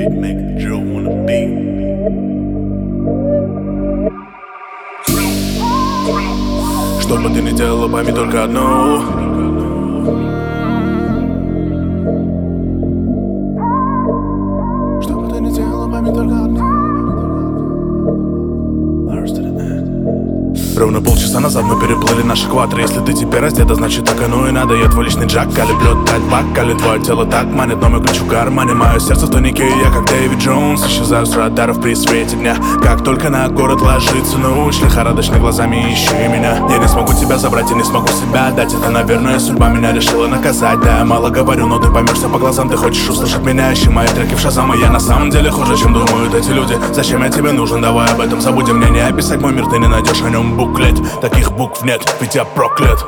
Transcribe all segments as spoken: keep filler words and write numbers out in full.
make the drill wanna be. Что бы ты ни делала, пойми только одно. Что бы ты ни делала, пойми только одно. Ровно полчаса назад мы переплыли наш экватор. Если ты теперь раздета, значит так оно и надо. Я твой личный Джак, а люблю дать бак. Али твое тело так манит, но мой ключ в кармане. Мое сердце в тонике, я как Дэвид Джонс. Исчезаю с радаров при свете дня. Как только на город ложится ночь, лихорадочно глазами ищи меня. Я не смогу тебя забрать, я не смогу себя отдать. Это, наверное, судьба меня решила наказать. Да, я мало говорю, но ты поймешься по глазам. Ты хочешь услышать меня, ищи мои треки в Шазам. И я на самом деле хуже, чем думают эти люди. Зачем я тебе нужен, давай об этом забудем. Мне не описать мой мир, ты не найдешь о нем буклет. Таких букв нет, ведь я проклят.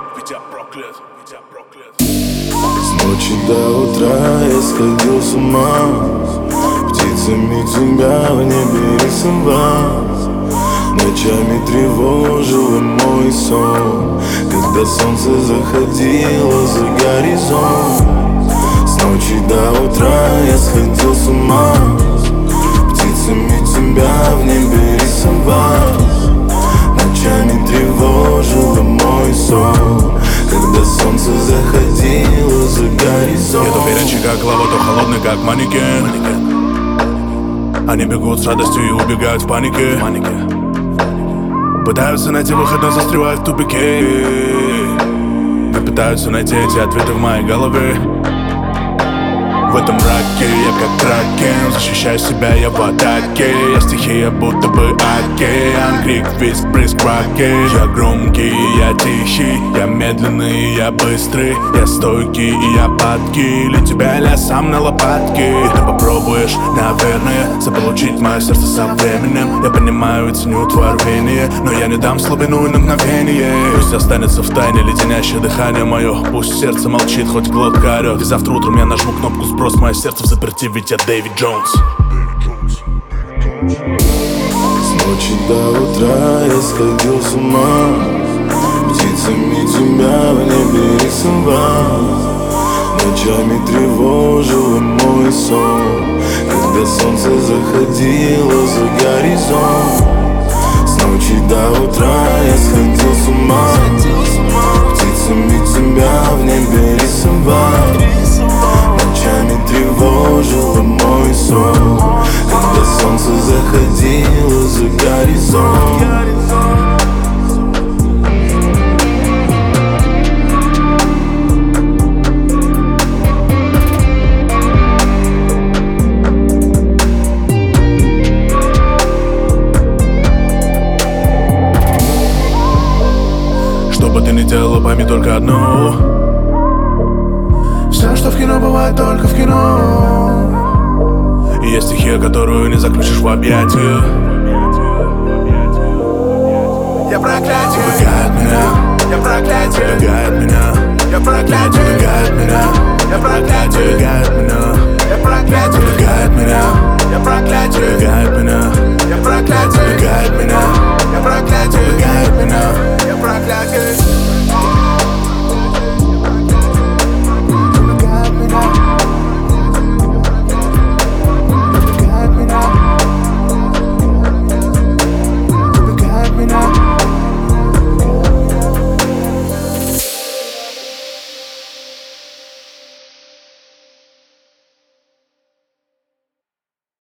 С ночи до утра я сходил с ума. Птицами тебя в небе рисовал. Ночами тревожил мой сон, когда солнце заходило за горизонт. С ночи до утра я сходил с ума. Птицами тебя в небе рисовал. Ночами тревожила мой сон, когда солнце заходило за горизонт. Я то горячий, как лава, то холодный, как манекен. Они бегут с радостью и убегают в панике. Пытаются найти выход, но застревают в тупике. Но пытаются найти эти ответы в моей голове. В этом мраке я как кракен, защищаю себя, я в атаке. Я стихия, будто бы океан, крик, визг, брызг, раки. Я громкий, я тихий, я медленный, я быстрый. Я стойкий и я падкий, или тебя, или я сам на лопатке. И ты попробуешь, наверное, заполучить мое сердце со временем. Я понимаю и ценю твое рвение, но я не дам слабину и на мгновение. Пусть останется в тайне леденящее дыхание мое. Пусть сердце молчит, хоть глотка орет. И завтра утром я нажму кнопку сброс, мое сердце в заперти, ведь я Дэвид Джонс. С ночи до утра я сходил с ума. Птицами тебя в небе рисовал. Ночами тревожил мой сон, когда солнце заходило за горизонт. С ночи до утра я сходил с ума. Птицами тебя в небе рисовал. Ночами тревожила мой сон, когда солнце заходило за горизонт. Что бы ты ни делала, пойми только одно. Все, что в кино, бывает только в кино. И есть стихия, которую не заключишь в объятия. Я проклятие, убегает меня. Я проклятие, убегает меня. Я проклятие, убегает меня.